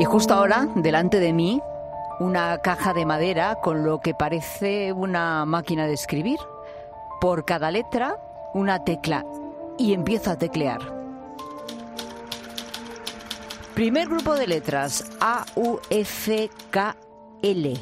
Y justo ahora, delante de mí, una caja de madera con lo que parece una máquina de escribir. Por cada letra, una tecla. Y empiezo a teclear. Primer grupo de letras, A, U, F, K, L.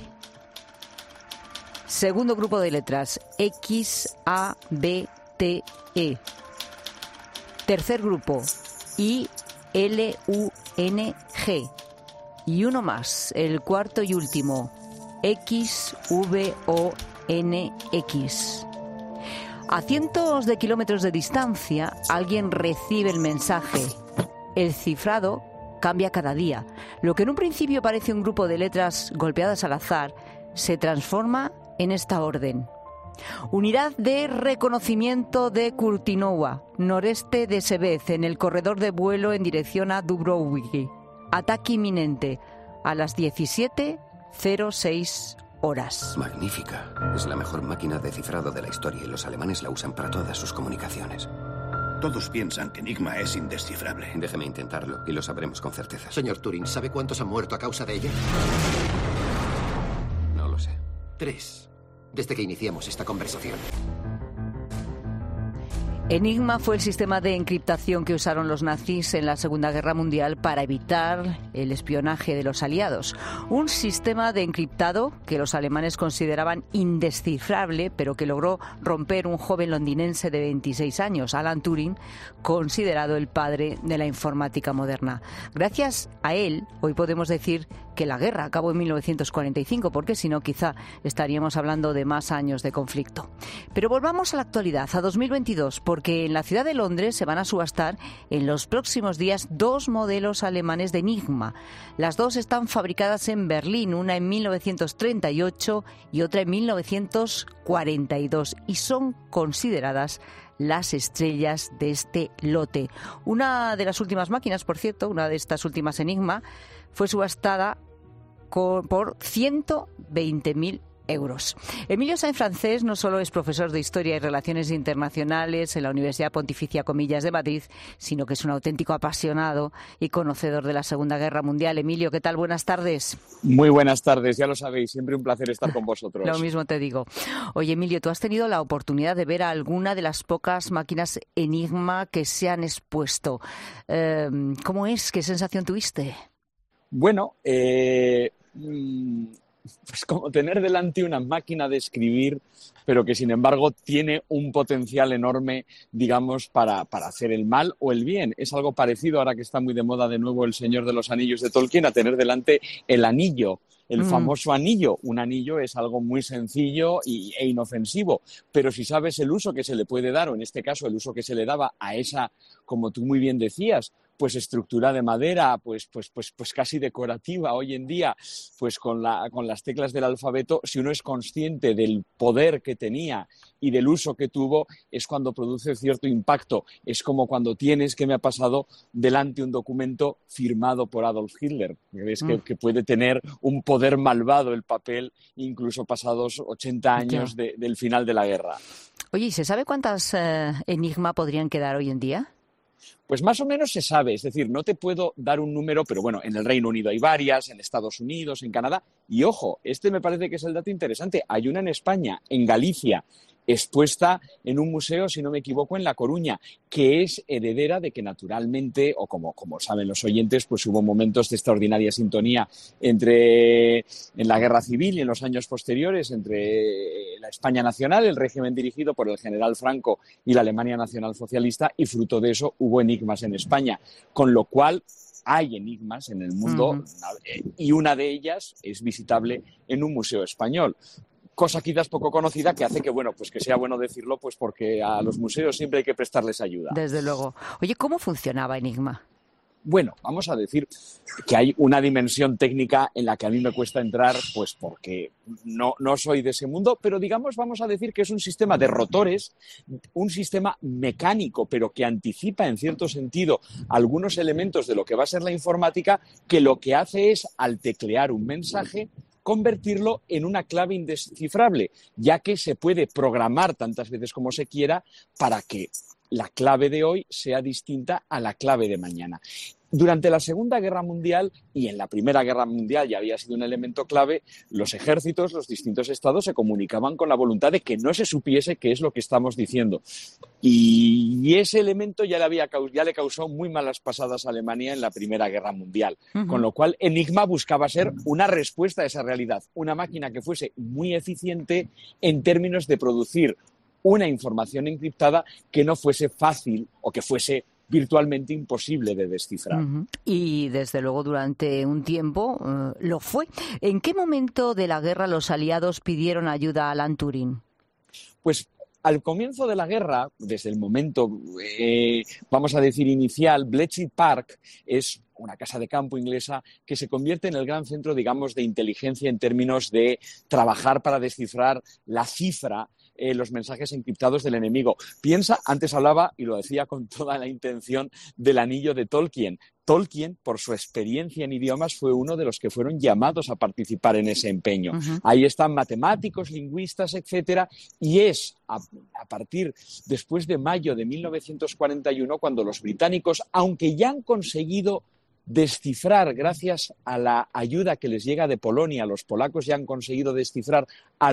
Segundo grupo de letras, X, A, B, T, E. Tercer grupo, I, L, U, N, G. Y uno más, el cuarto y último, X, V, O, N, X. A cientos de kilómetros de distancia, alguien recibe el mensaje. El cifrado cambia cada día. Lo que en un principio parece un grupo de letras golpeadas al azar, se transforma en esta orden. Unidad de reconocimiento de Kurtinowa, noreste de Sebez, en el corredor de vuelo en dirección a Dubrovnik. Ataque inminente a las 17:06 horas. Magnífica. Es la mejor máquina de cifrado de la historia y los alemanes la usan para todas sus comunicaciones. Todos piensan que Enigma es indescifrable. Déjeme intentarlo y lo sabremos con certeza. Señor Turing, ¿sabe cuántos han muerto a causa de ella? No lo sé. 3, desde que iniciamos esta conversación. Enigma fue el sistema de encriptación que usaron los nazis en la Segunda Guerra Mundial para evitar el espionaje de los aliados. Un sistema de encriptado que los alemanes consideraban indescifrable, pero que logró romper un joven londinense de 26 años, Alan Turing, considerado el padre de la informática moderna. Gracias a él, hoy podemos decir que la guerra acabó en 1945, porque si no, quizá estaríamos hablando de más años de conflicto. Pero volvamos a la actualidad, a 2022, porque en la ciudad de Londres se van a subastar en los próximos días 2 modelos alemanes de Enigma. Las dos están fabricadas en Berlín, una en 1938 y otra en 1942, y son consideradas las estrellas de este lote. Una de las últimas máquinas, por cierto, una de estas últimas Enigma, fue subastada por 120.000 euros. Emilio Sainz Francés no solo es profesor de Historia y Relaciones Internacionales en la Universidad Pontificia Comillas de Madrid, sino que es un auténtico apasionado y conocedor de la Segunda Guerra Mundial. Emilio, ¿qué tal? Buenas tardes. Muy buenas tardes, ya lo sabéis, siempre un placer estar con vosotros. Lo mismo te digo. Oye, Emilio, ¿tú has tenido la oportunidad de ver a alguna de las pocas máquinas Enigma que se han expuesto? ¿Cómo es? ¿Qué sensación tuviste? Bueno, pues como tener delante una máquina de escribir, pero que sin embargo tiene un potencial enorme, digamos, para hacer el mal o el bien. Es algo parecido, ahora que está muy de moda de nuevo El Señor de los Anillos de Tolkien, a tener delante el anillo, el famoso anillo. Un anillo es algo muy sencillo e inofensivo, pero si sabes el uso que se le puede dar, o en este caso el uso que se le daba a esa, como tú muy bien decías, pues estructura de madera, pues casi decorativa hoy en día, pues con las teclas del alfabeto, si uno es consciente del poder que tenía y del uso que tuvo, es cuando produce cierto impacto. Es como cuando tienes, que me ha pasado, delante un documento firmado por Adolf Hitler. Ves que puede tener un poder malvado el papel, incluso pasados 80 años del final de la guerra. Oye, ¿y se sabe cuántas Enigma podrían quedar hoy en día? Pues más o menos se sabe, es decir, no te puedo dar un número, pero bueno, en el Reino Unido hay varias, en Estados Unidos, en Canadá, y ojo, este me parece que es el dato interesante, hay una en España, en Galicia, expuesta en un museo, si no me equivoco, en La Coruña, que es heredera de que naturalmente, o como saben los oyentes, pues hubo momentos de extraordinaria sintonía en la Guerra Civil y en los años posteriores entre la España nacional, el régimen dirigido por el general Franco, y la Alemania nacional socialista, y fruto de eso hubo enigmas en España, con lo cual hay enigmas en el mundo y una de ellas es visitable en un museo español. Cosa quizás poco conocida que hace que, bueno, pues que sea bueno decirlo, pues porque a los museos siempre hay que prestarles ayuda. Desde luego. Oye, ¿cómo funcionaba Enigma? Bueno, vamos a decir que hay una dimensión técnica en la que a mí me cuesta entrar, pues porque no soy de ese mundo, pero digamos, vamos a decir que es un sistema de rotores, un sistema mecánico, pero que anticipa en cierto sentido algunos elementos de lo que va a ser la informática, que lo que hace es, al teclear un mensaje, convertirlo en una clave indescifrable, ya que se puede programar tantas veces como se quiera para que la clave de hoy sea distinta a la clave de mañana. Durante la Segunda Guerra Mundial y en la Primera Guerra Mundial ya había sido un elemento clave, los ejércitos, los distintos estados se comunicaban con la voluntad de que no se supiese qué es lo que estamos diciendo. Y ese elemento ya le causó muy malas pasadas a Alemania en la Primera Guerra Mundial. Con lo cual, Enigma buscaba ser una respuesta a esa realidad, una máquina que fuese muy eficiente en términos de producir una información encriptada que no fuese fácil o que fuese virtualmente imposible de descifrar. Y desde luego durante un tiempo lo fue. ¿En qué momento de la guerra los aliados pidieron ayuda a Alan Turing? Pues al comienzo de la guerra, desde el momento, vamos a decir, inicial, Bletchley Park es una casa de campo inglesa que se convierte en el gran centro, digamos, de inteligencia en términos de trabajar para descifrar la cifra, los mensajes encriptados del enemigo. Piensa, antes hablaba, y lo decía con toda la intención, del anillo de Tolkien. Tolkien, por su experiencia en idiomas, fue uno de los que fueron llamados a participar en ese empeño. Ahí están matemáticos, lingüistas, etcétera, y es a partir, después de mayo de 1941, cuando los británicos, aunque ya han conseguido descifrar, gracias a la ayuda que les llega de Polonia, los polacos ya han conseguido descifrar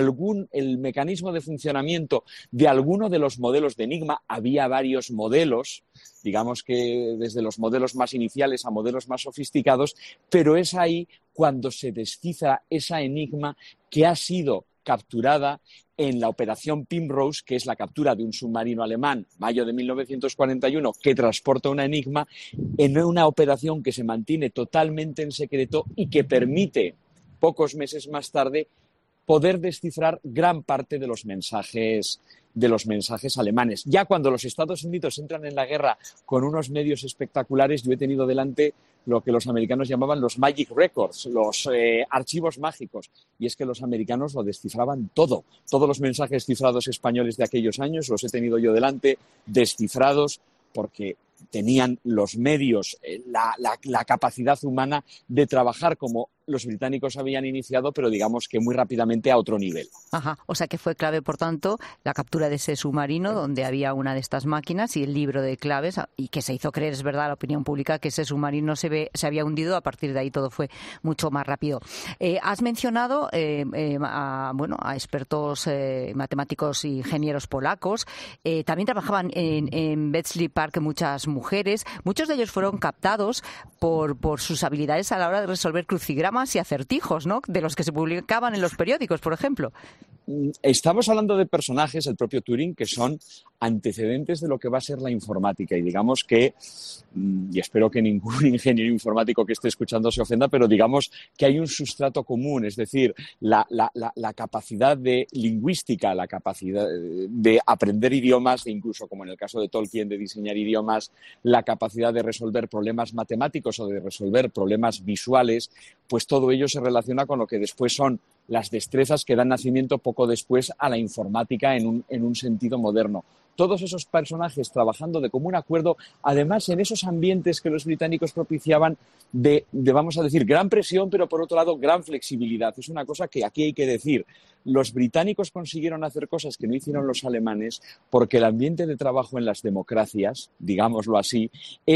el mecanismo de funcionamiento de alguno de los modelos de Enigma. Había varios modelos, digamos que desde los modelos más iniciales a modelos más sofisticados, pero es ahí cuando se descifra esa Enigma que ha sido capturada en la operación Primrose, que es la captura de un submarino alemán, mayo de 1941, que transporta una Enigma, en una operación que se mantiene totalmente en secreto y que permite, pocos meses más tarde, poder descifrar gran parte de los mensajes alemanes. Ya cuando los Estados Unidos entran en la guerra con unos medios espectaculares, yo he tenido delante lo que los americanos llamaban los Magic Records, los archivos mágicos. Y es que los americanos lo descifraban todo. Todos los mensajes cifrados españoles de aquellos años los he tenido yo delante, descifrados, porque tenían los medios, la capacidad humana de trabajar como los británicos habían iniciado, pero digamos que muy rápidamente a otro nivel. Ajá, o sea que fue clave, por tanto, la captura de ese submarino donde había una de estas máquinas y el libro de claves, y que se hizo creer, es verdad, a la opinión pública que ese submarino se había hundido. A partir de ahí todo fue mucho más rápido. Has mencionado a expertos matemáticos e ingenieros polacos. También trabajaban en Bletchley Park muchas mujeres. Muchos de ellos fueron captados por sus habilidades a la hora de resolver crucigramas y acertijos, ¿no?, de los que se publicaban en los periódicos, por ejemplo. Estamos hablando de personajes, el propio Turing, que son antecedentes de lo que va a ser la informática. Y digamos que, y espero que ningún ingeniero informático que esté escuchando se ofenda, pero digamos que hay un sustrato común, es decir, la capacidad de lingüística, la capacidad de aprender idiomas, e incluso, como en el caso de Tolkien, de diseñar idiomas, la capacidad de resolver problemas matemáticos o de resolver problemas visuales, pues todo ello se relaciona con lo que después son las destrezas que dan nacimiento poco después a la informática en un sentido moderno. Todos esos personajes trabajando de común acuerdo, además en esos ambientes que los británicos propiciaban de vamos a decir, gran presión, pero por otro lado, gran flexibilidad. Es una cosa que aquí hay que decir. Los británicos consiguieron hacer cosas que no hicieron los alemanes porque el ambiente de trabajo en las democracias, digámoslo así,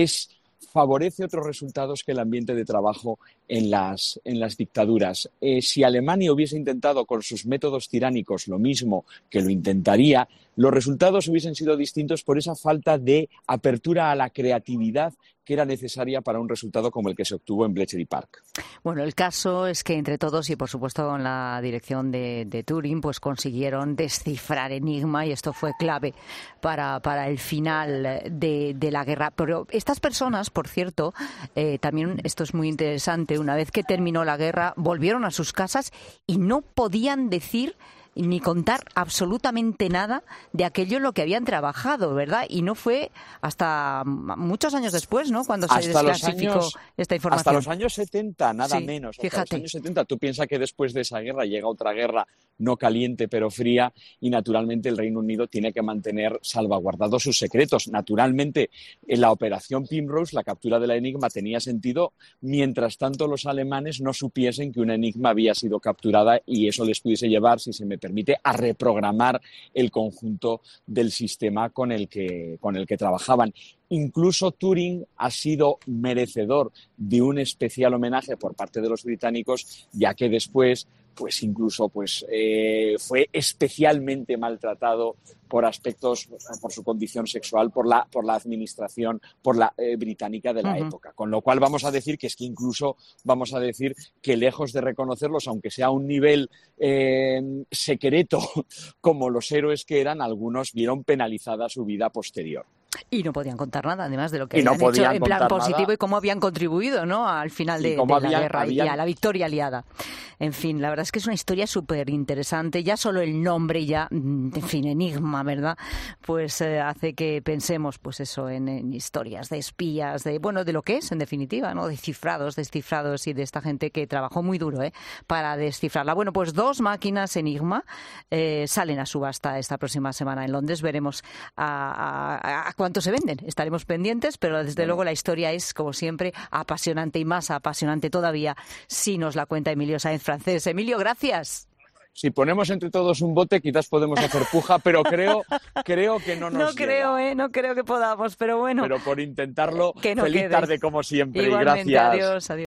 favorece otros resultados que el ambiente de trabajo en las dictaduras. Si Alemania hubiese intentado con sus métodos tiránicos lo mismo que lo intentaría, los resultados hubiesen sido distintos por esa falta de apertura a la creatividad que era necesaria para un resultado como el que se obtuvo en Bletchley Park. Bueno, el caso es que entre todos y por supuesto con la dirección de Turing, pues consiguieron descifrar Enigma, y esto fue clave para el final de la guerra. Pero estas personas, por cierto, también esto es muy interesante, una vez que terminó la guerra volvieron a sus casas y no podían decir ni contar absolutamente nada de aquello en lo que habían trabajado, ¿verdad? Y no fue hasta muchos años después, ¿no?, cuando se desclasificó esta información. Hasta los años 70, nada sí, menos. Hasta fíjate. los años 70. Tú piensas que después de esa guerra llega otra guerra no caliente pero fría, y naturalmente el Reino Unido tiene que mantener salvaguardados sus secretos. Naturalmente, en la operación Primrose, la captura de la Enigma tenía sentido mientras tanto los alemanes no supiesen que una Enigma había sido capturada, y eso les pudiese llevar, si se me permite permite a reprogramar el conjunto del sistema con el que trabajaban. Incluso Turing ha sido merecedor de un especial homenaje por parte de los británicos, ya que después pues incluso fue especialmente maltratado por aspectos, por su condición sexual, por la administración británica de la época. Con lo cual vamos a decir que lejos de reconocerlos, aunque sea a un nivel secreto, como los héroes que eran, algunos vieron penalizada su vida posterior. Y no podían contar nada, además de lo que habían hecho en plan positivo y cómo habían contribuido, ¿no?, al final de la guerra y a la victoria aliada. En fin, la verdad es que es una historia súper interesante. Ya solo el nombre, en fin, enigma, ¿verdad? Pues hace que pensemos, pues eso, en historias de espías, de lo que es, en definitiva, ¿no? Descifrados y de esta gente que trabajó muy duro, para descifrarla. Bueno, pues 2 máquinas Enigma salen a subasta esta próxima semana en Londres. Veremos a cuánto se venden. Estaremos pendientes, pero desde luego la historia es, como siempre, apasionante y más apasionante todavía si nos la cuenta Emilio Sáenz Francés. Emilio, gracias. Si ponemos entre todos un bote, quizás podemos hacer puja, pero creo que no nos llega. No creo que podamos, pero bueno. Pero por intentarlo, que no feliz quede. tarde como siempre. Igualmente, y gracias. Adiós.